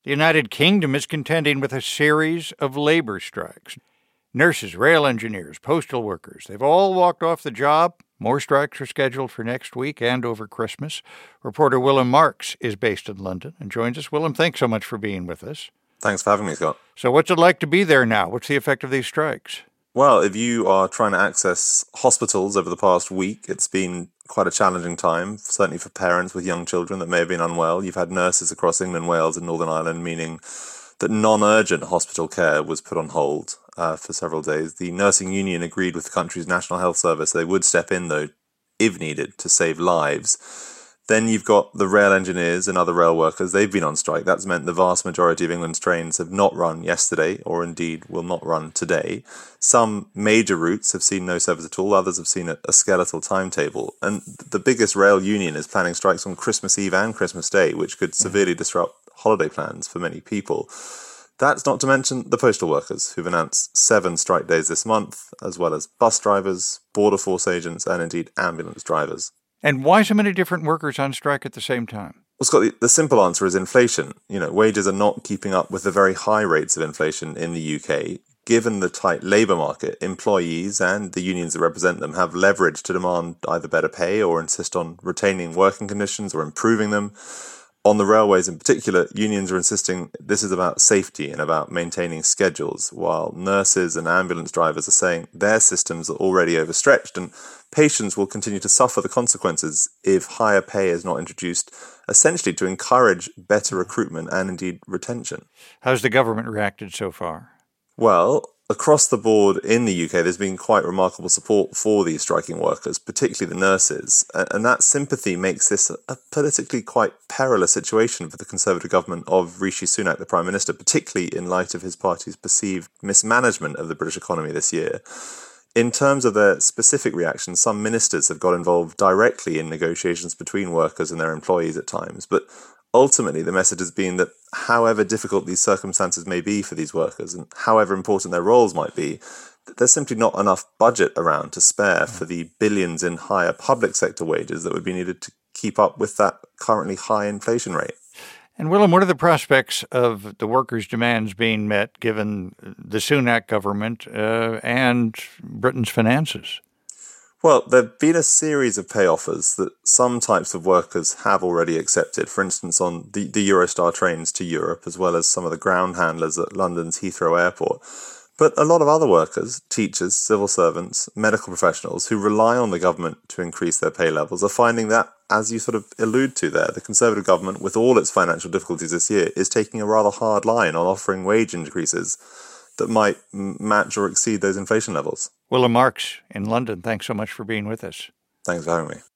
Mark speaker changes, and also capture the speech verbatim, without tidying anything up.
Speaker 1: The United Kingdom is contending with a series of labor strikes. Nurses, rail engineers, postal workers, they've all walked off the job. More strikes are scheduled for next week and over Christmas. Reporter Willem Marks is based in London and joins us. Willem, thanks so much for being with us.
Speaker 2: Thanks for having me, Scott.
Speaker 1: So what's it like to be there now? What's the effect of these strikes?
Speaker 2: Well, if you are trying to access hospitals over the past week, it's been quite a challenging time, certainly for parents with young children that may have been unwell. You've had nurses across England, Wales and Northern Ireland, meaning that non-urgent hospital care was put on hold uh, for several days. The nursing union agreed with the country's National Health Service they would step in, though, if needed, to save lives. Then you've got the rail engineers and other rail workers. They've been on strike. That's meant the vast majority of England's trains have not run yesterday, or indeed will not run today. Some major routes have seen no service at all. Others have seen a, a skeletal timetable. And the biggest rail union is planning strikes on Christmas Eve and Christmas Day, which could severely disrupt holiday plans for many people. That's not to mention the postal workers, who've announced seven strike days this month, as well as bus drivers, border force agents, and indeed ambulance drivers.
Speaker 1: And why so many different workers on strike at the same time?
Speaker 2: Well, Scott, the, the simple answer is inflation. You know, wages are not keeping up with the very high rates of inflation in the U K. Given the tight labour market, employees and the unions that represent them have leverage to demand either better pay or insist on retaining working conditions or improving them. On the railways in particular, unions are insisting this is about safety and about maintaining schedules, while nurses and ambulance drivers are saying their systems are already overstretched and patients will continue to suffer the consequences if higher pay is not introduced, essentially to encourage better recruitment and indeed retention.
Speaker 1: How's the government reacted so far?
Speaker 2: Well, across the board in the U K, there's been quite remarkable support for these striking workers, particularly the nurses. And that sympathy makes this a politically quite perilous situation for the Conservative government of Rishi Sunak, the Prime Minister, particularly in light of his party's perceived mismanagement of the British economy this year. In terms of their specific reactions, some ministers have got involved directly in negotiations between workers and their employees at times. But ultimately, the message has been that however difficult these circumstances may be for these workers and however important their roles might be, there's simply not enough budget around to spare for the billions in higher public sector wages that would be needed to keep up with that currently high inflation rate.
Speaker 1: And Willem, what are the prospects of the workers' demands being met given the Sunak government uh, and Britain's finances?
Speaker 2: Well, there have been a series of pay offers that some types of workers have already accepted, for instance, on the, the Eurostar trains to Europe, as well as some of the ground handlers at London's Heathrow Airport. But a lot of other workers, teachers, civil servants, medical professionals who rely on the government to increase their pay levels are finding that, as you sort of allude to there, the Conservative government, with all its financial difficulties this year, is taking a rather hard line on offering wage increases that might match or exceed those inflation levels.
Speaker 1: Willem Marks in London, thanks so much for being with us.
Speaker 2: Thanks for having me.